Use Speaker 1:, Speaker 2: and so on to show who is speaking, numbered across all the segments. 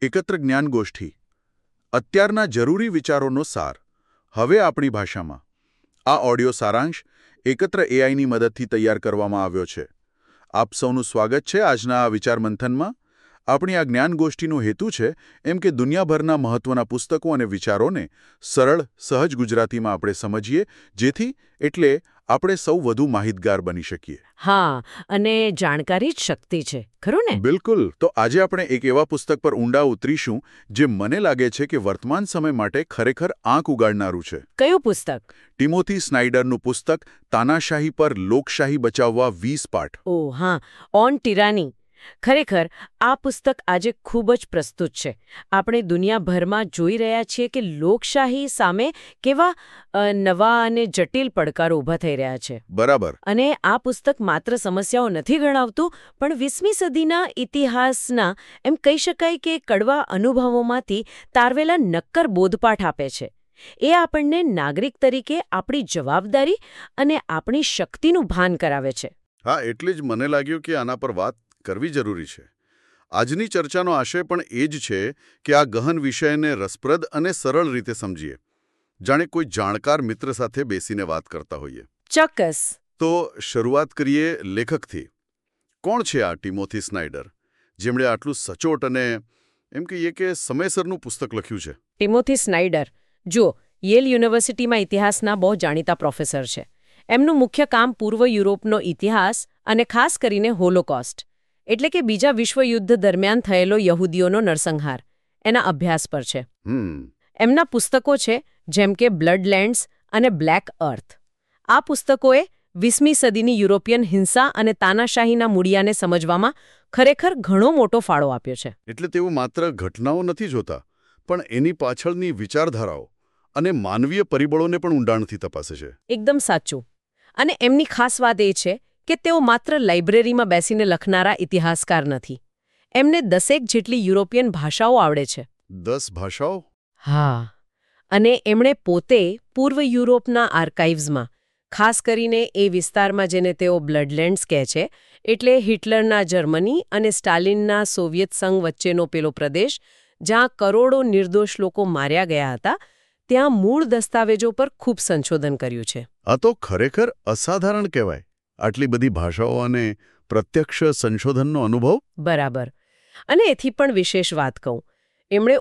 Speaker 1: એકત્ર જ્ઞાન ગોષ્ઠી અત્યારના જરૂરી વિચારોનો સાર હવે આપણી ભાષામાં આ ઓડિયો સારાંશ એકત્ર એઆઈની મદદથી તૈયાર કરવામાં આવ્યો છે. આપ સૌનું સ્વાગત છે આજના આ વિચાર મંથનમાં. આપણી આ જ્ઞાન ગોષ્ઠીનો હેતુ છે એમ કે દુનિયાભરના મહત્વના પુસ્તકો અને વિચારોને સરળ સહજ ગુજરાતીમાં આપણે સમજીએ, જેથી આપણે સૌ વધુ માહિતગાર બની શકીએ.
Speaker 2: હા, અને જાણકારી જ શક્તિ છે, ખરું ને?
Speaker 1: બિલકુલ. તો આજે આપણે એક એવા પુસ્તક પર ઊંડા ઉતરીશું જે મને લાગે છે કે વર્તમાન સમય માટે ખરેખર આંખ ઉગાડનારું છે.
Speaker 2: કયું પુસ્તક?
Speaker 1: ટિમોથી સ્નાઇડરનું પુસ્તક તાનાશાહી પર લોકશાહી બચાવવા 20 પાઠ.
Speaker 2: ઓહ હા, ઓન ટિરાની. ખરેખર આ પુસ્તક આજે ખૂબ જ પ્રસ્તુત છે. આપણે દુનિયાભરમાં જોઈ રહ્યા છીએ કે લોકશાહી સામે કેવા નવા અને જટિલ પડકારો ઊભા થઈ રહ્યા છે.
Speaker 1: બરાબર.
Speaker 2: અને આ પુસ્તક માત્ર સમસ્યાઓ નથી ગણાવતું, પણ 20મી સદીના ઇતિહાસના એમ કહી શકાય કે કડવા અનુભવોમાંથી તારવેલા નક્કર બોધપાઠ આપે છે. એ આપણને નાગરિક તરીકે આપણી જવાબદારી અને આપણી શક્તિનું ભાન કરાવે છે.
Speaker 1: હા, એટલે જ મને લાગ્યું કે આના પર વાત કરવી જરૂરી છે. આજની ચર્ચાનો આશય પણ એ જ છે કે આ ગહન વિષયને રસપ્રદ અને સરળ રીતે સમજીએ, જાણે કોઈ જાણકાર મિત્ર સાથે બેસીને વાત કરતા હોઈએ.
Speaker 2: ચોક્કસ.
Speaker 1: તો શરૂઆત કરીએ લેખકથી. કોણ છે આ ટિમોથી સ્નાઇડર, જેમણે આટલું સચોટ અને એમ કહીએ કે સમયસરનું પુસ્તક લખ્યું છે?
Speaker 2: ટિમોથી સ્નાઇડર જો યેલ યુનિવર્સિટીમાં ઇતિહાસના બહુ જાણીતા પ્રોફેસર છે. એમનું મુખ્ય કામ પૂર્વ યુરોપનો ઇતિહાસ અને ખાસ કરીને હોલોકોસ્ટ એટલે કે બીજા વિશ્વયુદ્ધ દરમિયાન થયેલો યહૂદીઓનો નરસંહાર એના અભ્યાસ પર છે. એમના પુસ્તકો છે જેમ કે બ્લડલેન્ડ્સ અને બ્લેક અર્થ. આ પુસ્તકોએ 20મી સદીની યુરોપિયન હિંસા અને તાનાશાહીના મૂળિયાને સમજવામાં ખરેખર ઘણો મોટો ફાળો આપ્યો છે.
Speaker 1: એટલે તેઓ માત્ર ઘટનાઓ નથી જોતા, પણ એની પાછળની વિચારધારાઓ અને માનવીય પરિબળોને પણ ઊંડાણથી તપાસે છે.
Speaker 2: એકદમ સાચું. અને એમની ખાસ વાત એ છે કે તેઓ માત્ર લાઇબ્રેરીમાં બેસીને લખનારા ઇતિહાસકાર નથી. એમને 10 જેટલી યુરોપિયન ભાષાઓ આવડે છે.
Speaker 1: 10 ભાષાઓ?
Speaker 2: હા. અને એમણે પોતે પૂર્વ યુરોપના આર્કાઇવ્સમાં, ખાસ કરીને એ વિસ્તારમાં જેને તેઓ બ્લડલેન્ડ્સ કહે છે, એટલે હિટલરના જર્મની અને સ્ટાલિનના સોવિયત સંઘ વચ્ચેનો પેલો પ્રદેશ, જ્યાં કરોડો નિર્દોષ લોકો માર્યા ગયા હતા, ત્યાં મૂળ દસ્તાવેજો પર ખૂબ સંશોધન કર્યું છે.
Speaker 1: આ તો ખરેખર અસાધારણ કહેવાય. આટલી બધી ભાષાઓ અને પ્રત્યક્ષ સંશોધનનો અનુભવ.
Speaker 2: બરાબર. અને એથી પણ વિશેષ વાત કહું, એમણે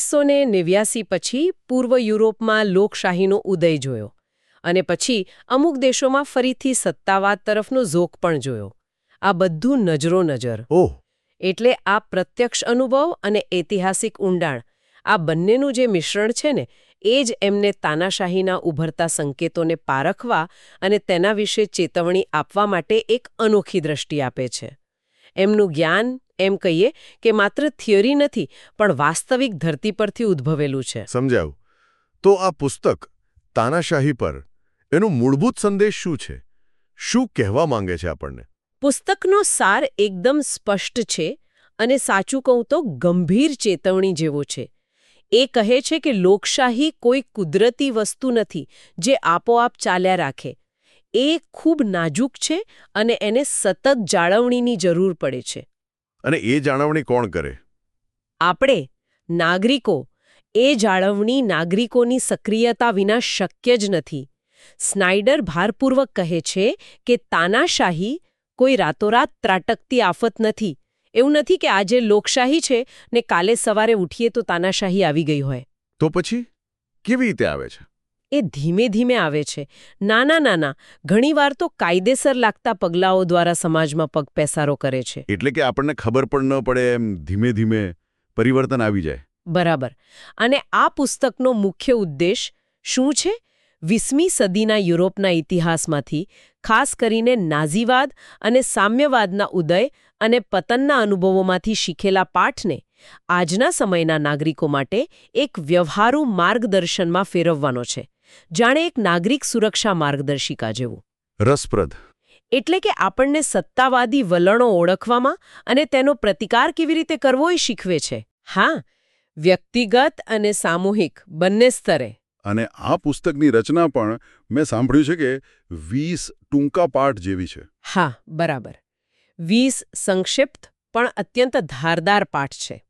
Speaker 2: 1989 પછી પૂર્વ યુરોપમાં લોકશાહીનો ઉદય જોયો અને પછી અમુક દેશોમાં ફરીથી સત્તાવાદ તરફનો ઝોક પણ જોયો. આ બધું નજરો નજર.
Speaker 1: ઓહ.
Speaker 2: એટલે આ પ્રત્યક્ષ અનુભવ અને ઐતિહાસિક ઊંડાણ, આ બંનેનું જે મિશ્રણ છે ને, એ જ એમને તાનાશાહીના ઉભરતા સંકેતોને પારખવા અને તેના વિશે ચેતવણી આપવા માટે એક અનોખી દ્રષ્ટિ આપે છે. એમનું જ્ઞાન એમ કહીએ કે માત્ર થિયરી નથી, પણ વાસ્તવિક ધરતી પરથી ઉદ્ભવેલું છે.
Speaker 1: સમજાયું. તો આ પુસ્તક તાનાશાહી પર એનો મૂળભૂત સંદેશ શું છે? શું કહેવા માંગે છે આપણને?
Speaker 2: પુસ્તકનો સાર એકદમ સ્પષ્ટ છે અને સાચું કહું તો ગંભીર ચેતવણી જેવો છે. એ કહે છે કે લોકશાહી કોઈ કુદરતી વસ્તુ નથી જે આપોઆપ ચાલ્યા રાખે. એ ખૂબ નાજુક છે અને એને સતત જાળવણીની જરૂર પડે છે.
Speaker 1: અને એ જાળવણી કોણ કરે?
Speaker 2: આપણે, નાગરિકો. એ જાળવણી નાગરિકોની સક્રિયતા વિના શક્ય જ નથી. સ્નાઇડર ભારપૂર્વક કહે છે કે તાનાશાહી કોઈ રાતોરાત ત્રાટકતી આફત નથી. એવું નથી કે આજે લોકશાહી છે ને કાલે સવારે ઉઠીએ તો તાનાશાહી આવી ગઈ હોય.
Speaker 1: તો પછી કેવી રીતે આવે છે?
Speaker 2: એ ધીમે ધીમે આવે છે. નાના ઘણીવાર તો કાયદેસર લાગતા પગલાઓ દ્વારા સમાજમાં પગપેસારો કરે છે.
Speaker 1: એટલે કે આપણને ખબર પણ ન પડે એમ ધીમે ધીમે પરિવર્તન આવી જાય.
Speaker 2: બરાબર. અને આ પુસ્તકનો મુખ્ય ઉદ્દેશ શું છે? 20મી સદીના યુરોપના ઇતિહાસમાંથી, ખાસ કરીને નાઝીવાદ અને સામ્યવાદના ઉદય અને પતનના અનુભવોમાંથી શીખેલા પાઠને આજના સમયના નાગરિકો માટે એક વ્યવહારુ માર્ગદર્શનમાં ફેરવવાનો છે, જાણે એક નાગરિક સુરક્ષા માર્ગદર્શિકા જેવું.
Speaker 1: રસપ્રદ.
Speaker 2: એટલે કે આપણને સત્તાવાદી વલણો ઓળખવામાં અને તેનો પ્રતિકાર કેવી રીતે કરવો એ શીખવે છે. હા, વ્યક્તિગત અને સામૂહિક બંને સ્તરે.
Speaker 1: અને આ પુસ્તકની રચના પણ મેં સાંભળ્યું છે કે 20 ટૂંકા પાઠ જેવી છે.
Speaker 2: હા, બરાબર. 20 સંક્ષિપ્ત પણ અત્યંત ધારદાર પાઠ છે.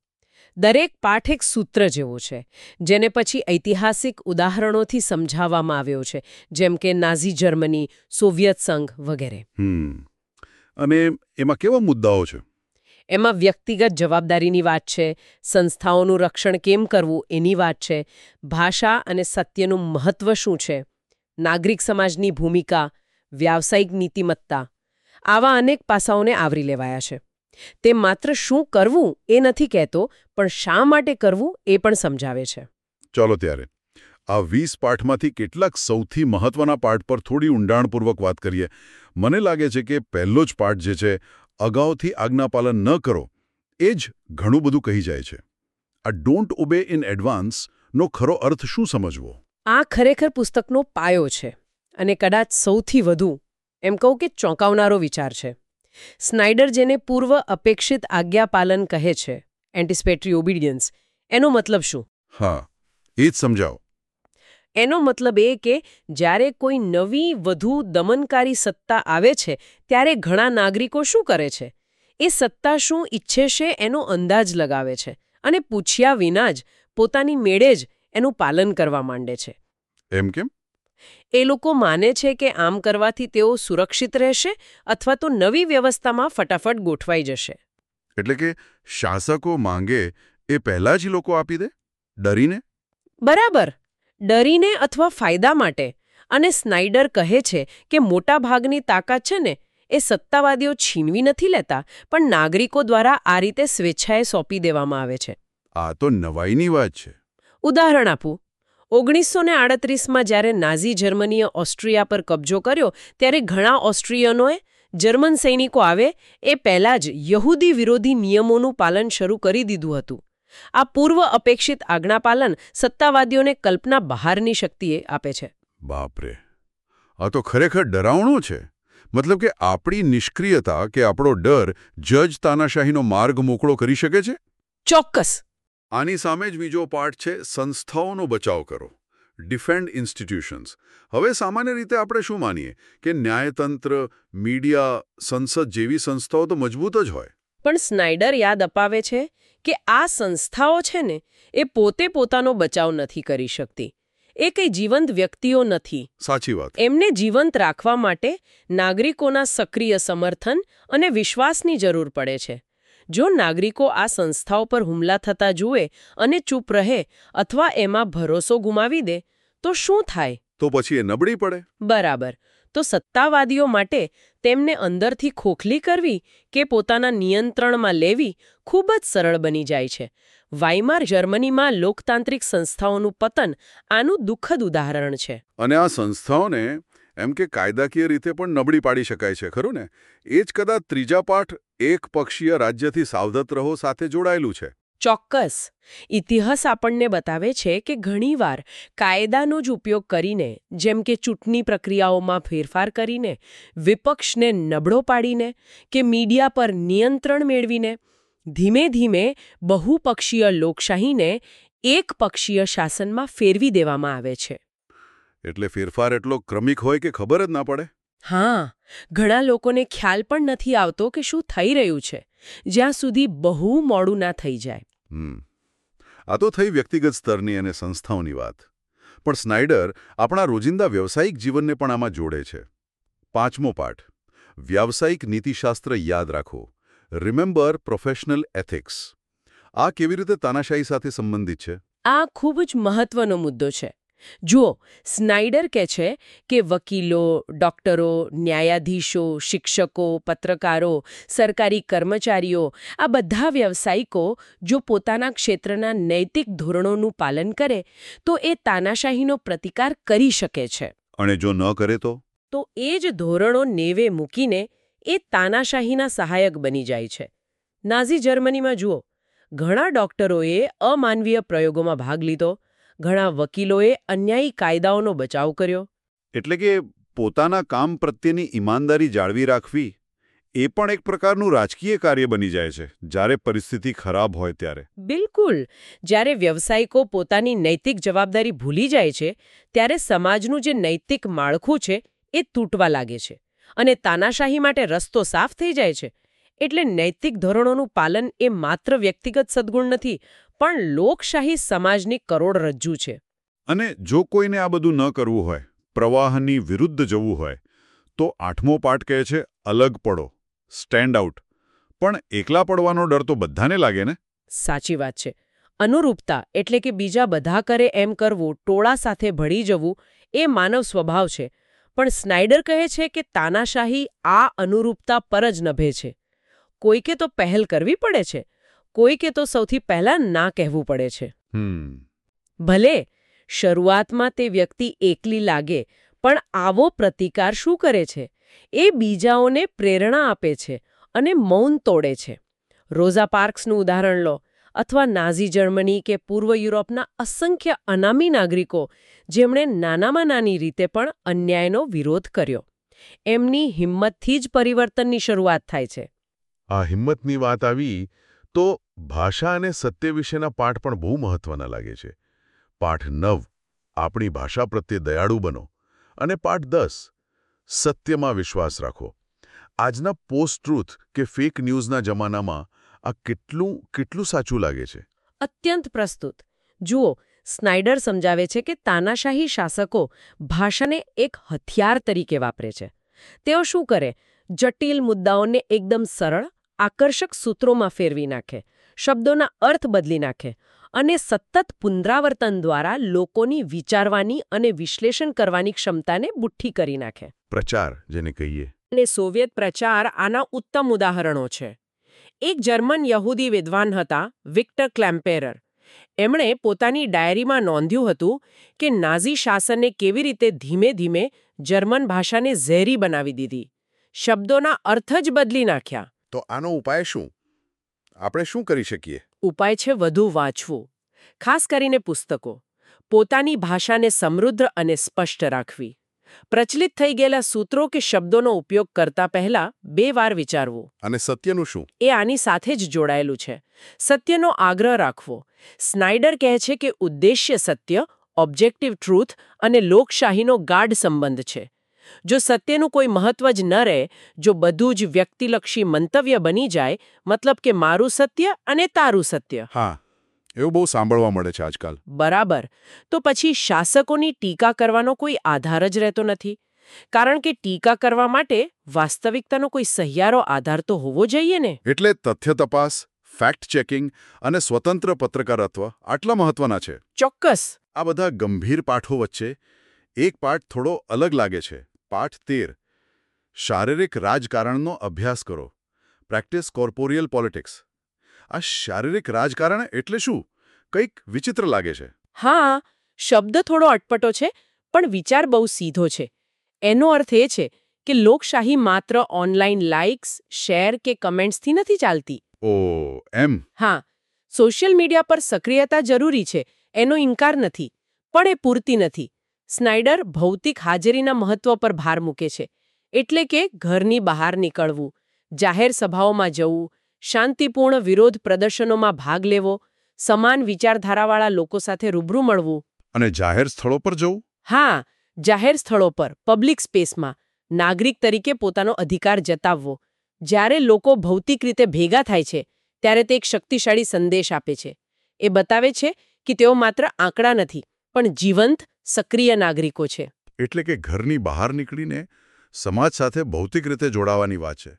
Speaker 2: દરેક પાઠ એક સૂત્ર જેવો છે, જેને પછી ઐતિહાસિક ઉદાહરણોથી સમજાવવામાં આવ્યો છે, જેમ કે નાઝી જર્મની, સોવિયત સંઘ વગેરે.
Speaker 1: અને એમાં કેવા મુદ્દાઓ છે?
Speaker 2: એમાં વ્યક્તિગત જવાબદારીની વાત છે, સંસ્થાઓનું રક્ષણ કેમ કરવું એની વાત છે, ભાષા અને સત્યનું મહત્વ શું છે, નાગરિક સમાજની ભૂમિકા, વ્યાવસાયિક નીતિમત્તા, આવા અનેક પાસાઓને આવરી લેવાયા છે. તે માત્ર શું કરવું એ નથી કહેતો, પણ શા માટે કરવું એ પણ સમજાવે છે.
Speaker 1: ચાલો ત્યારે આ 20 પાઠમાંથી કેટલાક સૌથી મહત્વના પાઠ પર થોડી ઊંડાણપૂર્વક વાત કરીએ. મને લાગે છે કે પહેલો જ પાઠ જે છે, અગાઉથી આજ્ઞાપાલન ન કરો, એ જ ઘણું બધું કહી જાય છે. આ ડોન્ટ ઓબે ઇન એડવાન્સ નો ખરો અર્થ શું સમજવો?
Speaker 2: આ ખરેખર પુસ્તકનો પાયો છે અને કદાચ સૌથી વધુ એમ કહું કે ચોંકાવનારો વિચાર છે. સ્નાઇડર જેને પૂર્વ અપેક્ષિત આજ્ઞાપાલન કહે છે, એન્ટિસિપેટરી ઓબિડિયન્સ, એનો મતલબ શું?
Speaker 1: હા, એ જ સમજાવો.
Speaker 2: એનો મતલબ એ કે જ્યારે કોઈ નવી વધુ દમનકારી સત્તા આવે છે, ત્યારે ઘણા નાગરિકો શું કરે છે? એ સત્તા શું ઈચ્છે છે એનો અંદાજ લગાવે છે અને પૂછ્યા વિના જ પોતાની મેળે જ એનું પાલન કરવા માંડે છે.
Speaker 1: એમ કેમ?
Speaker 2: એ લોકો માને છે કે આમ કરવાથી તેઓ સુરક્ષિત રહેશે અથવા તો નવી વ્યવસ્થામાં ફટાફટ ગોઠવાઈ જશે.
Speaker 1: એટલે કે શાસકો માંગે એ પહેલા જ લોકો આપી દે, ડરીને?
Speaker 2: બરાબર, ડરીને અથવા ફાયદા માટે. અને સ્નાઇડર કહે છે કે મોટા ભાગની તાકાત છે ને, એ સત્તાવાદીઓ છીનવી નથી લેતા, પણ નાગરિકો દ્વારા આ રીતે સ્વેચ્છાએ સોંપી દેવામાં આવે છે.
Speaker 1: આ તો નવાઈની વાત છે.
Speaker 2: ઉદાહરણ આપું. 1938માં જ્યારે નાઝી જર્મનીએ ઓસ્ટ્રિયા પર કબજો કર્યો, ત્યારે ઘણા ઓસ્ટ્રિયનોએ જર્મન સૈનિકો આવે એ પહેલાં જ યહૂદી વિરોધી નિયમોનું પાલન શરૂ કરી દીધું હતું. આ પૂર્વ અપેક્ષિત આજ્ઞાપાલન સત્તાવાદીઓને કલ્પના બહારની શક્તિએ આપે છે.
Speaker 1: બાપરે, આ તો ખરેખર ડરાવણો છે. મતલબ કે આપણી નિષ્ક્રિયતા કે આપણો ડર જજ તાનાશાહીનો માર્ગ મોકળો કરી શકે છે?
Speaker 2: ચોક્કસ.
Speaker 1: આની સામે જ બીજો પાઠ છે, સંસ્થાઓનો બચાવ કરો, ડિફેન્ડ ઇન્સ્ટિટ્યુશન્સ. હવે સામાન્ય રીતે આપણે શું માનીએ કે ન્યાયતંત્ર, મીડિયા, સંસદ જેવી સંસ્થાઓ તો મજબૂત જ હોય.
Speaker 2: પણ સ્નાઇડર યાદ અપાવે છે કે આ સંસ્થાઓ છે ને, એ પોતે પોતાનો બચાવ નથી કરી શકતી. એ કંઈ જીવંત વ્યક્તિઓ નથી.
Speaker 1: સાચી વાત.
Speaker 2: એમને જીવંત રાખવા માટે નાગરિકોના સક્રિય સમર્થન અને વિશ્વાસની જરૂર પડે છે. જો નાગરિકો આ સંસ્થાઓ પર હુમલા થતા જુએ અને ચૂપ રહે અથવા એમાં ભરોસો ગુમાવી દે, તો શું થાય?
Speaker 1: તો પછી એ નબળી પડે.
Speaker 2: બરાબર. તો સત્તાવાદીઓ માટે તેમને અંદરથી ખોખલી કરવી કે પોતાના નિયંત્રણમાં લેવી ખૂબ જ સરળ બની જાય છે. વાઇમાર જર્મનીમાં લોકતાંત્રિક સંસ્થાઓનું પતન આનું દુઃખદ ઉદાહરણ છે.
Speaker 1: અને આ સંસ્થાઓને એમ કે કાયદાકીય રીતે પણ નબળી પાડી શકાય છે, ખરું ને? એ જ કદાચ ત્રીજા પાઠ એક પક્ષીય રાજ્યથી સાવધાન રહો સાથે જોડાયેલું છે.
Speaker 2: ચોક્કસ. ઇતિહાસ આપણને બતાવે છે કે ઘણીવાર કાયદાનો જ ઉપયોગ કરીને, જેમ કે ચૂંટણી પ્રક્રિયાઓમાં ફેરફાર કરીને, વિપક્ષને નબળો પાડીને કે મીડિયા પર નિયંત્રણ મેળવીને, ધીમે ધીમે બહુપક્ષીય લોકશાહીને એકપક્ષીય શાસનમાં ફેરવી દેવામાં આવે છે.
Speaker 1: એટલે ફેરફાર એટલો ક્રમિક હોય કે ખબર જ ના પડે?
Speaker 2: હા, ઘણા લોકોને ખ્યાલ પણ નથી આવતો કે શું થઈ રહ્યું છે, જ્યાં સુધી બહુ મોડું ના થઈ જાય.
Speaker 1: આ તો થઈ વ્યક્તિગત સ્તરની અને સંસ્થાઓની વાત. પણ સ્નાઇડર આપણા રોજિંદા વ્યવસાયિક જીવનને પણ આમાં જોડે છે. 5મો પાઠ, વ્યાવસાયિક નીતિશાસ્ત્ર યાદ રાખો, રિમેમ્બર પ્રોફેશનલ એથિક્સ. આ કેવી રીતે તાનાશાહી સાથે સંબંધિત છે?
Speaker 2: આ ખૂબ જ મહત્વનો મુદ્દો છે. જુઓ, સ્નાઇડર કહે છે કે વકીલો, ડોક્ટરો, ન્યાયાધીશો, શિક્ષકો, પત્રકારો, સરકારી કર્મચારીઓ, આ બધા વ્યવસાયિકો જો પોતાના ક્ષેત્રના નૈતિક ધોરણોનું પાલન કરે તો એ તાનાશાહીનો પ્રતિકાર કરી શકે છે.
Speaker 1: અને જો ન કરે તો?
Speaker 2: તો એ જ ધોરણો નેવે મૂકીને એ તાનાશાહીના સહાયક બની જાય છે. નાઝી જર્મનીમાં જુઓ, ઘણા ડોક્ટરોએ અમાનવીય પ્રયોગોમાં ભાગ લીધો, ઘણા વકીલોએ અન્યાયી કાયદાઓનો બચાવ કર્યો.
Speaker 1: એટલે કે પોતાના કામ પ્રત્યેની ઈમાનદારી જાળવી રાખવી એ પણ એક પ્રકારનું રાજકીય કાર્ય બની જાય છે, જ્યારે પરિસ્થિતિ ખરાબ હોય ત્યારે.
Speaker 2: બિલકુલ. જ્યારે વ્યવસાયિકો પોતાની નૈતિક જવાબદારી ભૂલી જાય છે, ત્યારે સમાજનું જે નૈતિક માળખું છે એ તૂટવા લાગે છે અને તાનાશાહી માટે રસ્તો સાફ થઈ જાય છે. એટલે નૈતિક ધોરણોનું પાલન એ માત્ર વ્યક્તિગત સદ્ગુણ નથી, પણ લોકશાહી સમાજની કરોડરજ્જુ છે.
Speaker 3: અને જો કોઈને આ બધું ન કરવું હોય, પ્રવાહની વિરુદ્ધ જવું હોય, તો 8મો પાઠ કહે છે અલગ પડો, સ્ટેન્ડ આઉટ. પણ એકલા પડવાનો ડર તો બધાને લાગે ને?
Speaker 2: સાચી વાત છે. અનુરૂપતા એટલે કે બીજા બધા કરે એમ કરવું, ટોળા સાથે ભળી જવું એ માનવ સ્વભાવ છે. પણ સ્નાઇડર કહે છે કે તાનાશાહી આ અનુરૂપતા પર જ નભે છે. કોઈકે તો પહેલ કરવી પડે છે, કોઈકે તો સૌથી પહેલા ના કહેવું પડે છે. ભલે શરૂઆતમાં તે વ્યક્તિ એકલી લાગે, પણ આવો પ્રતિકાર શું કરે છે? એ બીજાઓને પ્રેરણા આપે છે અને મૌન તોડે છે. રોઝા પાર્ક્સનું ઉદાહરણ લો, અથવા નાઝી જર્મની કે પૂર્વ યુરોપના અસંખ્ય અનામી નાગરિકો જેમણે નાનામાં નાની રીતે પણ અન્યાયનો વિરોધ કર્યો. એમની હિંમતથી જ પરિવર્તનની શરૂઆત થાય છે.
Speaker 3: આ હિંમતની વાત આવી તો ભાષા અને સત્ય વિશેના પાઠ પણ બહુ મહત્વના લાગે છે. પાઠ 9 આપણી ભાષા પ્રત્યે દયાળુ બનો અને પાઠ 10 સત્યમાં વિશ્વાસ રાખો. આજના પોસ્ટ ટ્રુથ કે ફેક ન્યૂઝના જમાનામાં આ કેટલું સાચું લાગે છે?
Speaker 2: અત્યંત પ્રસ્તુત. જુઓ, સ્નાઇડર સમજાવે છે કે તાનાશાહી શાસકો ભાષાને એક હથિયાર તરીકે વાપરે છે. તેઓ શું કરે? જટિલ મુદ્દાઓને એકદમ સરળ, આકર્ષક સૂત્રોમાં ફેરવી નાખે, શબ્દોના અર્થ બદલી નાખે અને સતત પુનરાવર્તન દ્વારા લોકોની વિચારવાની અને વિશ્લેષણ કરવાની ક્ષમતાને બુઠ્ઠી કરી નાખે.
Speaker 3: પ્રચાર જેને કહીએ.
Speaker 2: અને સોવિયત પ્રચાર આના ઉત્તમ ઉદાહરણો છે. એક જર્મન યહૂદી વિદ્વાન હતા, વિક્ટર ક્લેમ્પેરર. એમણે પોતાની ડાયરીમાં નોંધ્યું હતું કે નાઝી શાસને કેવી રીતે ધીમે ધીમે જર્મન ભાષાને ઝેરી બનાવી દીધી, શબ્દોના અર્થ જ બદલી નાખ્યા.
Speaker 3: તો આનો ઉપાય શું? આપણે શું કરી શકીએ?
Speaker 2: ઉપાય છે વધુ વાંચવું, ખાસ કરીને પુસ્તકો. પોતાની ભાષાને સમૃદ્ધ અને સ્પષ્ટ રાખવી. પ્રચલિત થઈ ગયેલા સૂત્રો કે શબ્દોનો ઉપયોગ કરતા પહેલા 2 વાર વિચારવું.
Speaker 3: અને સત્યનું શું?
Speaker 2: એ આની સાથે જ જોડાયેલું છે. સત્યનો આગ્રહ રાખવો. સ્નાઇડર કહે છે કે ઉદ્દેશ્ય સત્ય, ઓબ્જેક્ટિવ ટ્રુથ અને લોકશાહીનો ગાઢ સંબંધ છે. જો સત્યનું કોઈ મહત્વ જ ન રહે, જો બધું જ વ્યક્તિલક્ષી મંતવ્ય બની જાય, મતલબ કે મારું સત્ય અને તારું સત્ય.
Speaker 3: હા, એવું બહુ સાંભળવા મળે છે આજકાલ.
Speaker 2: બરાબર. તો પછી શાસકોની ટીકા કરવાનો કોઈ આધાર જ રહેતો નથી. કારણ કે ટીકા કરવા માટે વાસ્તવિકતાનો કોઈ સહિયારો આધાર તો હોવો જોઈએ ને.
Speaker 3: એટલે તથ્ય તપાસ, ફેક્ટ ચેકિંગ અને સ્વતંત્ર પત્રકારત્વ આટલા મહત્વના છે.
Speaker 2: ચોક્કસ.
Speaker 3: આ બધા ગંભીર પાઠો વચ્ચે એક પાઠ થોડો અલગ લાગે છે. પાઠ 13 શારીરિક રાજકારણનો અભ્યાસ કરો. Practise corporeal politics. આ શારીરિક રાજકારણ એટલે શું? કંઈક વિચિત્ર લાગે છે.
Speaker 2: હા, શબ્દ થોડો અટપટો છે, પણ વિચાર બહુ સીધો છે. એનો અર્થ એ છે કે લોકશાહી માત્ર ઓનલાઈન લાઇક્સ, શેર કે કમેન્ટ્સથી નથી ચાલતી.
Speaker 3: ઓ, એમ.
Speaker 2: હા, સોશિયલ મીડિયા પર સક્રિયતા જરૂરી છે, એનો ઇનકાર નથી, પણ એ પૂરતી નથી. સ્નાઇડર ભૌતિક હાજરીના મહત્વ પર ભાર મૂકે છે. એટલે કે ઘરની બહાર નીકળવું, જાહેર સભાઓમાં જવું, શાંતિપૂર્ણ વિરોધ પ્રદર્શનોમાં ભાગ લેવો, સમાન વિચારધારાવાળા લોકો સાથે રૂબરૂ મળવું.
Speaker 3: અને જાહેર સ્થળો પર જવું?
Speaker 2: હા, જાહેર સ્થળો પર, પબ્લિક સ્પેસમાં નાગરિક તરીકે પોતાનો અધિકાર જતાવવો. જ્યારે લોકો ભૌતિક રીતે ભેગા થાય છે, ત્યારે તે એક શક્તિશાળી સંદેશ આપે છે. એ બતાવે છે કે તેઓ માત્ર આંકડા નથી, પણ જીવંત, સક્રિય નાગરિકો છે.
Speaker 3: એટલે કે ઘરની બહાર નીકળીને સમાજ સાથે ભૌતિક રીતે જોડાવાની વાત છે.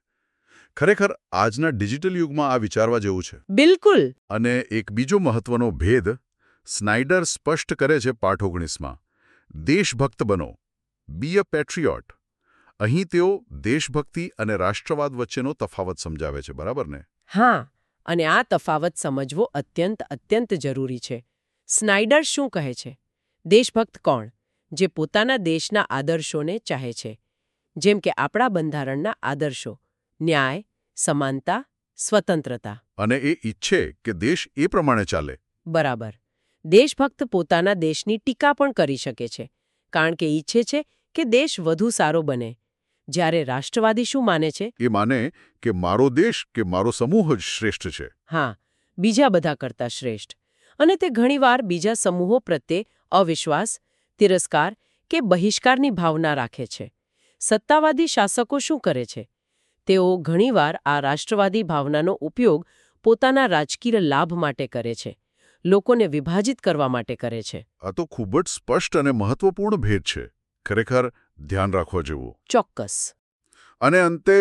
Speaker 3: ખરેખર આજના ડિજિટલ યુગમાં આ વિચારવા જેવું છે.
Speaker 2: બિલકુલ.
Speaker 3: અને એક બીજો મહત્વનો ભેદ સ્નાઇડર સ્પષ્ટ કરે છે પાઠ 19માં. દેશભક્ત બનો. બી અ પેટ્રિયોટ. અહીં તેઓ દેશભક્તિ અને રાષ્ટ્રવાદ વચ્ચેનો તફાવત સમજાવે છે, બરાબર ને?
Speaker 2: હા, અને આ તફાવત સમજવો અત્યંત જરૂરી છે. સ્નાઇડર શું કહે છે? દેશભક્ત કોણ? જે પોતાના દેશના આદર્શોને ચાહે છે. જેમ કે આપણા બંધારણના આદર્શો, ન્યાય, સમાનતા, સ્વતંત્રતા.
Speaker 3: અને એ ઈચ્છે કે દેશ એ પ્રમાણે ચાલે.
Speaker 2: બરાબર. દેશભક્ત પોતાના દેશની ટીકા પણ કરી શકે છે, કારણ કે ઈચ્છે છે કે દેશ વધુ સારો બને. જ્યારે રાષ્ટ્રવાદી શું માને છે?
Speaker 3: એ માને કે મારો દેશ કે મારો સમૂહ જ શ્રેષ્ઠ છે.
Speaker 2: હા, બીજા બધા કરતાં શ્રેષ્ઠ. અને તે ઘણીવાર બીજા સમૂહો પ્રત્યે અવિશ્વાસ, તિરસ્કાર કે બહિષ્કારની ભાવના રાખે છે. સત્તાવાદી શાસકો શું કરે છે? તેઓ ઘણીવાર આ રાષ્ટ્રવાદી ભાવનાનો ઉપયોગ પોતાના રાજકીય લાભ માટે કરે છે. લોકોને વિભાજિત કરવા માટે કરે છે.
Speaker 1: આ તો ખૂબ જ સ્પષ્ટ અને મહત્વપૂર્ણ ભેદ છે. ખરેખર ધ્યાન રાખવા જેવું.
Speaker 2: ચોક્કસ.
Speaker 1: અને અંતે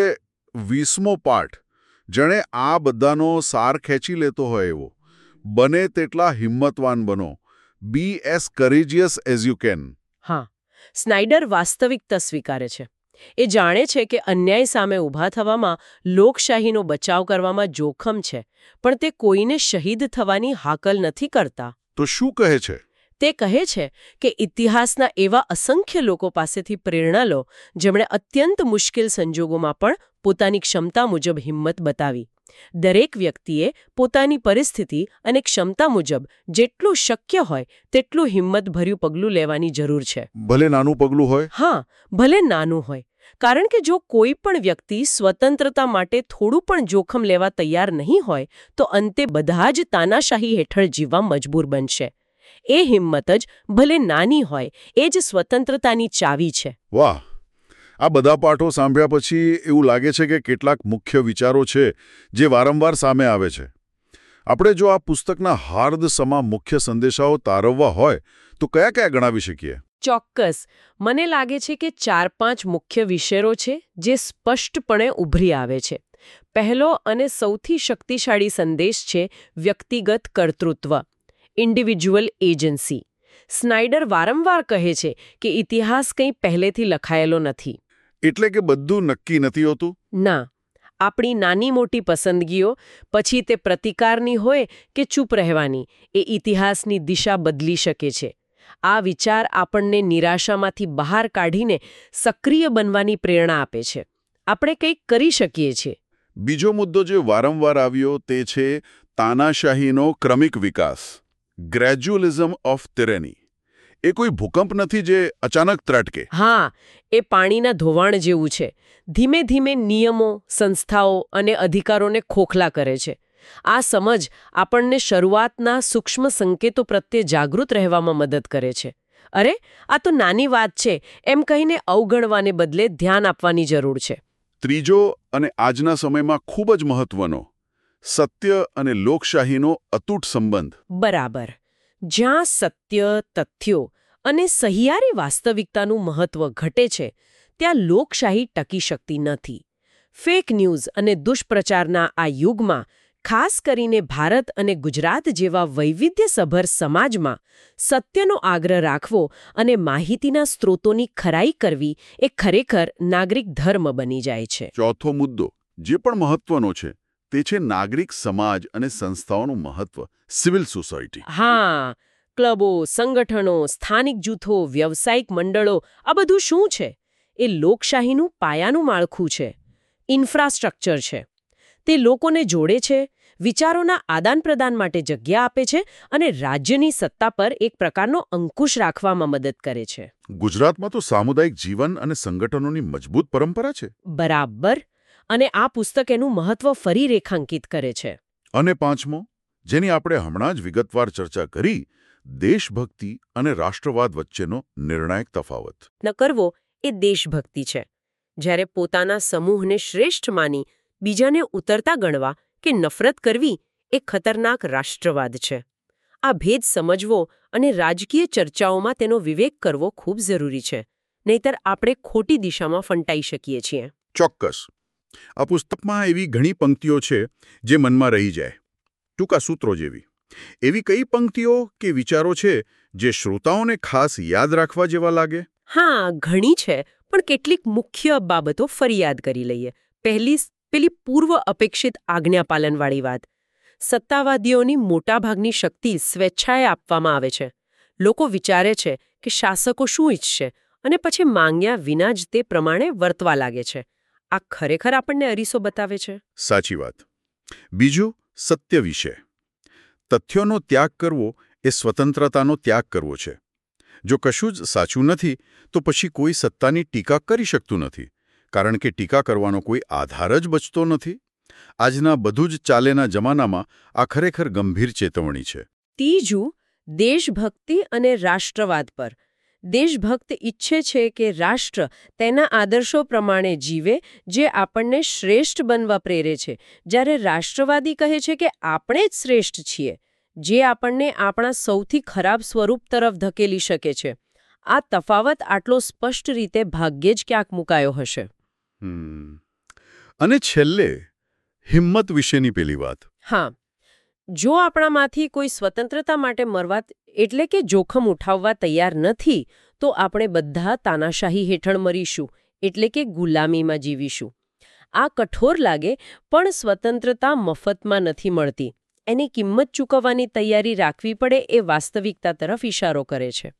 Speaker 1: 20મો પાઠ, જેણે આ બધાનો સાર ખેંચી લેતો હોય એવો. બને તેટલા હિંમતવાન બનો. Be as courageous as you can.
Speaker 2: હા, સ્નાઇડર વાસ્તવિકતા સ્વીકારે છે. એ જાણે છે કે અન્યાય સામે ઊભા થવામાં, લોકશાહીનો બચાવ કરવામાં જોખમ છે, પણ તે કોઈને શહીદ થવાની હાકલ નથી કરતા.
Speaker 1: તો શું કહે છે?
Speaker 2: તે કહે છે કે ઇતિહાસના એવા અસંખ્ય લોકો પાસેથી પ્રેરણા લો જેમણે અત્યંત મુશ્કેલ સંજોગોમાં પણ પોતાની ક્ષમતા મુજબ હિંમત બતાવી. દરેક વ્યક્તિએ પોતાની પરિસ્થિતિ અને ક્ષમતા મુજબ જેટલું શક્ય હોય તેટલું હિંમતભર્યું પગલું લેવાની જરૂર છે.
Speaker 1: ભલે નાનું પગલું હોય.
Speaker 2: હા, ભલે નાનું હોય. કારણ કે જો કોઈ પણ વ્યક્તિ સ્વતંત્રતા માટે થોડું પણ જોખમ લેવા તૈયાર નહીં હોય તો અંતે બધા જ તાનાશાહી હેઠળ જીવવા મજબૂર બનશે. એ હિંમત જ ભલે નાની હોય એ જ સ્વતંત્રતાની ચાવી છે.
Speaker 1: વાહ! આ બધા પાઠો સાંભળ્યા પછી એવું લાગે છે કે કેટલાક મુખ્ય વિચારો છે જે વારંવાર સામે આવે છે. આપણે જો આ પુસ્તકના હાર્દ સમા મુખ્ય સંદેશાઓ તારવવા હોય તો કયા કયા ગણાવી શકીએ?
Speaker 2: ચોક્કસ. મને લાગે છે કે 4-5 મુખ્ય વિષયો છે જે સ્પષ્ટપણે ઉભરી આવે છે. પહેલો અને સૌથી શક્તિશાળી સંદેશ છે વ્યક્તિગત કર્તૃત્વ, ઇન્ડિવિજ્યુઅલ એજન્સી. સ્નાઇડર વારંવાર કહે છે કે ઇતિહાસ કંઈ પહેલેથી લખાયેલો નથી.
Speaker 1: એટલે કે બધું નક્કી નથી હોતું?
Speaker 2: ના. આપણી નાની મોટી પસંદગીઓ, પછી તે પ્રતિકારની હોય કે ચૂપ રહેવાની, એ ઇતિહાસની દિશા બદલી શકે છે. આ વિચાર આપણને નિરાશામાંથી બહાર કાઢીને સક્રિય બનવાની પ્રેરણા આપે છે. આપણે કંઈક કરી શકીએ છીએ.
Speaker 1: બીજો મુદ્દો જે વારંવાર આવ્યો તે છે તાનાશાહીનો ક્રમિક વિકાસ, ગ્રેજ્યુઅલિઝમ ઓફ ટિરેની. એ કોઈ ભૂકંપ નથી જે અચાનક ત્રાટકે.
Speaker 2: હા, એ પાણીના ધોવાણ જેવું છે. ધીમે ધીમે નિયમો, સંસ્થાઓ અને અધિકારોને ખોખલા કરે છે. આ સમજ આપણને શરૂઆતના સૂક્ષ્મ સંકેતો પ્રત્યે જાગૃત રહેવામાં મદદ કરે છે. અરે, આ તો નાની વાત છે એમ કહીને અવગણવાને બદલે ધ્યાન આપવાની જરૂર છે.
Speaker 1: ત્રીજો અને આજના સમયમાં ખૂબ જ મહત્વનો, સત્ય અને લોકશાહીનો અતૂટ સંબંધ.
Speaker 2: બરાબર. જ્યાં સત્ય, તથ્યો અને સહિયારી વાસ્તવિકતાનું મહત્વ ઘટે છે ત્યાં લોકશાહી ટકી શકતી નથી. ફેક ન્યૂઝ અને દુષ્પ્રચારના આ યુગમાં, ખાસ કરીને ભારત અને ગુજરાત જેવા વૈવિધ્યસભર સમાજમાં, સત્યનો આગ્રહ રાખવો અને માહિતીના સ્ત્રોતોની ખરાઈ કરવી એ ખરેખર નાગરિક ધર્મ બની જાય છે.
Speaker 1: ચોથો મુદ્દો જે પણ મહત્વનો છે તે છે નાગરિક સમાજ અને સંસ્થાઓનું મહત્વ, સિવિલ સોસાયટી.
Speaker 2: હા, ક્લબો, સંગઠનો, સ્થાનિક જૂથો, વ્યવસાયિક મંડળો, આ બધું શું છે? એ લોકશાહીનું પાયાનું માળખું છે, ઇન્ફ્રાસ્ટ્રક્ચર છે. તે લોકોને જોડે છે, વિચારોના આદાન-પ્રદાન માટે જગ્યા આપે છે અને રાજ્યની સત્તા પર એક પ્રકારનો અંકુશ રાખવામાં મદદ કરે છે.
Speaker 1: ગુજરાતમાં તો સામુદાયિક જીવન અને સંગઠનોની મજબૂત પરંપરા છે.
Speaker 2: બરાબર. અને આ પુસ્તક એનું મહત્વ ફરી રેખાંકિત કરે છે.
Speaker 1: અને પાંચમો, જેની આપણે હમણાં જ વિગતવાર ચર્ચા કરી, દેશભક્તિ અને રાષ્ટ્રવાદ વચ્ચેનો નિર્ણાયક તફાવત.
Speaker 2: ન કરવો એ દેશભક્તિ છે. જ્યારે પોતાના સમૂહને શ્રેષ્ઠ માની બીજાને ઉતરતા ગણવા કે નફરત કરવી એ ખતરનાક રાષ્ટ્રવાદ છે. આ ભેદ સમજવો અને રાજકીય ચર્ચાઓમાં તેનો વિવેક કરવો ખૂબ જરૂરી છે. નહીતર આપણે ખોટી દિશામાં ફંટાઈ શકીએ છીએ.
Speaker 1: ચોક્કસ. આ પુસ્તકમાં એવી ઘણી પંક્તિઓ છે જે મનમાં રહી જાય, ટૂંકા સૂત્રો જેવી. એવી કઈ પંક્તિઓ કે વિચારો છે જે શ્રોતાઓને ખાસ યાદ રાખવા જેવા લાગે?
Speaker 2: હા, ઘણી છે, પણ કેટલીક મુખ્ય બાબતો ફરી યાદ કરી લઈએ. પેલી પૂર્વ અપેક્ષિત આજ્ઞાપાલનવાળી વાત. સત્તાવાદીઓની મોટાભાગની શક્તિ સ્વેચ્છાએ આપવામાં આવે છે. લોકો વિચારે છે કે શાસકો શું ઈચ્છશે અને પછી માંગ્યા વિના જ તે પ્રમાણે વર્તવા લાગે છે. આ ખરેખર આપણને અરીસો બતાવે છે.
Speaker 1: સાચી વાત. બીજું, સત્ય વિશે. તથ્યોનો ત્યાગ કરવો એ સ્વતંત્રતાનો ત્યાગ કરવો છે. જો કશું જ સાચું નથી તો પછી કોઈ સત્તાની ટીકા કરી શકતું નથી, કારણ કે ટીકા કરવાનો કોઈ આધાર જ બચતો નથી. આજના બધું જ ચાલેના જમાનામાં આ ખરેખર ગંભીર ચેતવણી છે.
Speaker 2: ત્રીજું, દેશભક્તિ અને રાષ્ટ્રવાદ પર. દેશભક્ત ઈચ્છે છે કે રાષ્ટ્ર તેના આદર્શો પ્રમાણે જીવે જે આપણને શ્રેષ્ઠ બનવા પ્રેરે છે, જ્યારે રાષ્ટ્રવાદી કહે છે કે આપણે જ શ્રેષ્ઠ છીએ, જે આપણને આપણા સૌથી ખરાબ સ્વરૂપ તરફ ધકેલી શકે છે. આ તફાવત આટલો સ્પષ્ટ રીતે ભાગ્યે જ ક્યાંક મુકાયો હશે.
Speaker 1: અને છેલ્લે હિંમત વિશેની પેલી વાત.
Speaker 2: હા, જો આપણામાંથી કોઈ સ્વતંત્રતા માટે મરવા એટલે કે જોખમ ઉઠાવવા તૈયાર નથી, તો આપણે બધા તાનાશાહી હેઠળ મરીશું, એટલે કે ગુલામીમાં જીવીશું. આ કઠોર લાગે, પણ સ્વતંત્રતા મફતમાં નથી મળતી. એની કિંમત ચૂકવવાની તૈયારી રાખવી પડે એ વાસ્તવિકતા તરફ ઇશારો કરે છે.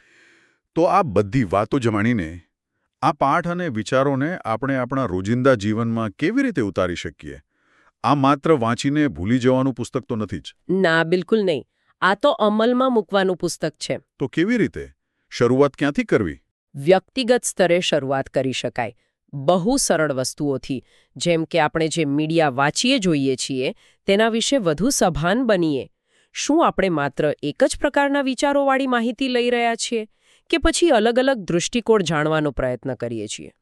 Speaker 1: તો આ બધી વાતો જમાડીને આ પાઠ અને વિચારોને આપણે આપણા રોજિંદા જીવનમાં કેવી રીતે ઉતારી શકીએ? આ માત્ર વાંચીને ભૂલી જવાનું પુસ્તક તો નથી જ.
Speaker 2: ના, બિલકુલ નહીં. આ તો અમલમાં મૂકવાનું પુસ્તક છે.
Speaker 1: તો કેવી રીતે? શરૂઆત ક્યાંથી કરવી?
Speaker 2: વ્યક્તિગત સ્તરે શરૂઆત કરી શકાય. બહુ સરળ વસ્તુઓથી, જેમ કે આપણે જે મીડિયા વાંચીએ જોઈએ છીએ તેના વિશે વધુ સભાન બનીએ. શું આપણે માત્ર એક જ પ્રકારના વિચારોવાળી માહિતી લઈ રહ્યા છીએ, કે પછી અલગ અલગ દૃષ્ટિકોણ જાણવાનો પ્રયત્ન કરીએ છીએ?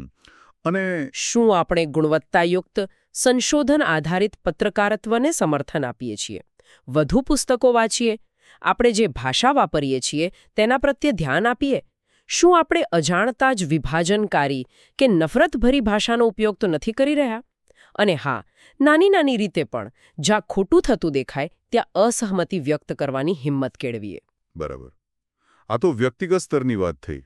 Speaker 1: અને
Speaker 2: શું આપણે ગુણવત્તાયુક્ત સંશોધન આધારિત પત્રકારત્વને સમર્થન આપીએ છીએ? વધુ પુસ્તકો વાંચીએ? આપણે જે ભાષા વાપરીએ છીએ તેના પ્રત્યે ધ્યાન આપીએ? શું આપણે અજાણતા જ વિભાજનકારી કે નફરતભરી ભાષાનો ઉપયોગ તો નથી કરી રહ્યા? અને હા, નાની નાની રીતે પણ જ્યાં ખોટું થતું દેખાય ત્યાં અસહમતિ વ્યક્ત કરવાની હિંમત કેળવીએ.
Speaker 1: બરાબર. આ તો વ્યક્તિગત સ્તરની વાત થઈ.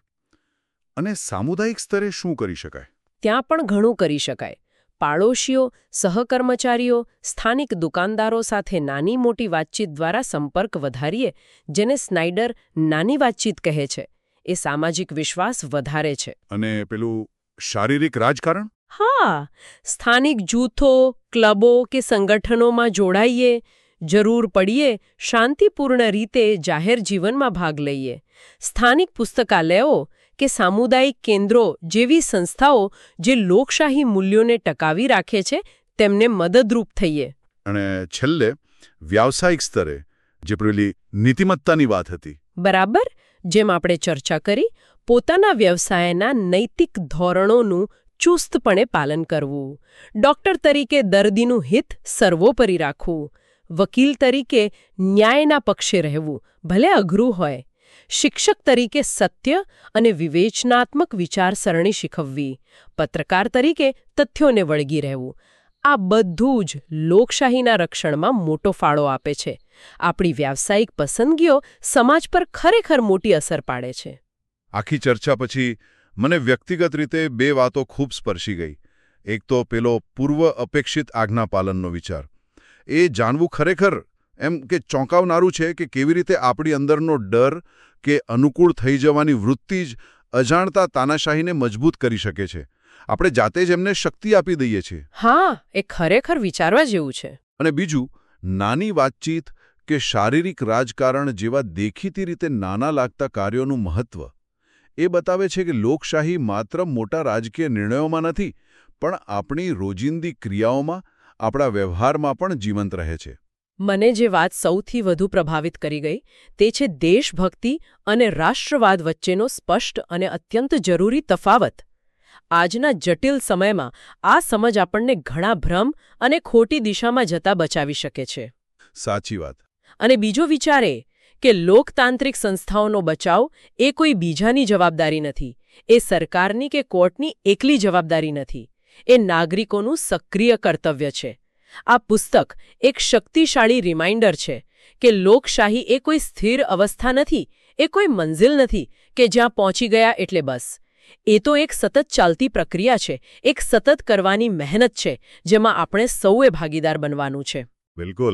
Speaker 1: અને સામુદાયિક સ્તરે શું કરી શકાય?
Speaker 2: ત્યાં પણ ઘણું કરી શકાય. પાડોશીઓ, સહકર્મચારીઓ, સ્થાનિક દુકાનદારો સાથે નાની મોટી વાતચીત દ્વારા સંપર્ક વધારીએ, જેને સ્નાઇડર નાની વાતચીત કહે છે. એ સામાજિક વિશ્વાસ વધારે છે.
Speaker 1: અને પેલું શારીરિક રાજકારણ?
Speaker 2: હા, સ્થાનિક જૂથો, ક્લબો કે સંગઠનોમાં જોડાઈએ, જરૂર પડીએ શાંતિપૂર્ણ રીતે જાહેર જીવનમાં ભાગ લઈએ. સ્થાનિક પુસ્તકાલયો કે સામુદાયિક કેન્દ્રો જેવી સંસ્થાઓ જે લોકશાહી મૂલ્યોને ટકાવી રાખે છે તેમને મદદરૂપ થઈએ.
Speaker 1: અને છેલ્લે વ્યાવસાયિક સ્તરે જે પેલી નીતિમત્તાની વાત હતી.
Speaker 2: બરાબર. જેમ આપણે ચર્ચા કરી, પોતાના વ્યવસાયના નૈતિક ધોરણોનું ચુસ્તપણે પાલન કરવું. ડોક્ટર તરીકે દર્દીનું હિત સર્વોપરી રાખવું. વકીલ તરીકે ન્યાયના પક્ષે રહેવું, ભલે અઘરું હોય. શિક્ષક તરીકે સત્ય અને વિવેચનાત્મક વિચારસરણી શીખવવી. પત્રકાર તરીકે તથ્યોને વળગી રહેવું. આ બધું જ લોકશાહીના રક્ષણમાં મોટો ફાળો આપે છે. આપણી વ્યાવસાયિક પસંદગીઓ સમાજ પર ખરેખર મોટી અસર પાડે છે.
Speaker 1: આખી ચર્ચા પછી મને વ્યક્તિગત રીતે બે વાતો ખૂબ સ્પર્શી ગઈ. એક તો પેલો પૂર્વ અપેક્ષિત આજ્ઞાપાલનનો વિચાર. એ જાણવું ખરેખર એમ કે ચોંકાવનારું છે કે કેવી રીતે આપણી અંદરનો ડર કે અનુકૂળ થઈ જવાની વૃત્તિ જ અજાણતા તાનાશાહીને મજબૂત કરી શકે છે. આપણે જાતે જ એમને શક્તિ આપી દઈએ છીએ.
Speaker 2: હા, એ ખરેખર વિચારવા જેવું છે.
Speaker 1: અને બીજું, નાની વાતચીત કે શારીરિક રાજકારણ જેવા દેખીતી રીતે નાના લાગતા કાર્યોનું મહત્વ એ બતાવે છે કે લોકશાહી માત્ર મોટા રાજકીય નિર્ણયોમાં નથી, પણ આપણી રોજિંદી ક્રિયાઓમાં, આપણા વ્યવહારમાં પણ જીવંત રહે છે.
Speaker 2: મને જે વાત સૌથી વધુ પ્રભાવિત કરી ગઈ તે છે દેશભક્તિ અને રાષ્ટ્રવાદ વચ્ચેનો સ્પષ્ટ અને અત્યંત જરૂરી તફાવત. આજના જટિલ સમયમાં આ સમજ આપણને ઘણા ભ્રમ અને ખોટી દિશામાં જતા બચાવી શકે છે.
Speaker 1: સાચી વાત.
Speaker 2: અને બીજો વિચાર એ કે લોકતાંત્રિક સંસ્થાઓનો બચાવ એ કોઈ બીજાની જવાબદારી નથી. એ સરકારની કે કોર્ટની એકલી જવાબદારી નથી. એ નાગરિકોનું સક્રિય કર્તવ્ય છે. આ પુસ્તક એક શક્તિશાળી રિમાઇન્ડર છે કે લોકશાહી એ કોઈ સ્થિર અવસ્થા નથી, એ કોઈ મંઝિલ નથી કે જ્યાં પહોંચી ગયા એટલે બસ. એ તો એક સતત ચાલતી પ્રક્રિયા છે, એક સતત કરવાની મહેનત છે, જેમાં આપણે સૌએ ભાગીદાર બનવાનું છે.
Speaker 1: બિલકુલ.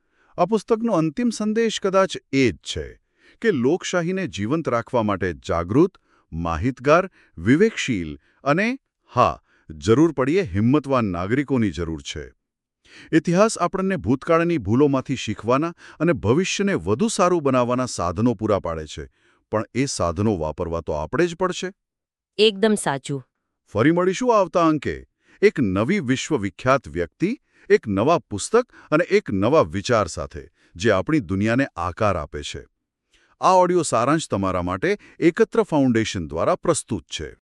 Speaker 1: આ પુસ્તકનો અંતિમ સંદેશ કદાચ એ જ છે કે લોકશાહીને જીવંત રાખવા માટે જાગૃત, માહિતગાર, વિવેકશીલ અને હા, જરૂર પડીએ હિંમતવાન નાગરિકોની જરૂર છે. ઇતિહાસ આપણને ભૂતકાળની ભૂલોમાંથી શીખવાના અને ભવિષ્યને વધુ સારું બનાવવાના સાધનો પૂરા પાડે છે, પણ એ સાધનો વાપરવા તો આપણે જ પડશે.
Speaker 2: એકદમ સાચું.
Speaker 1: ફરી મળીશું આવતા અંકે એક નવી વિશ્વવિખ્યાત વ્યક્તિ, એક નવા પુસ્તક અને એક નવા વિચાર સાથે, જે આપણી દુનિયાને આકાર આપે છે. આ ઓડિયો સારાંશ તમારા માટે એકત્ર ફાઉન્ડેશન દ્વારા પ્રસ્તુત છે.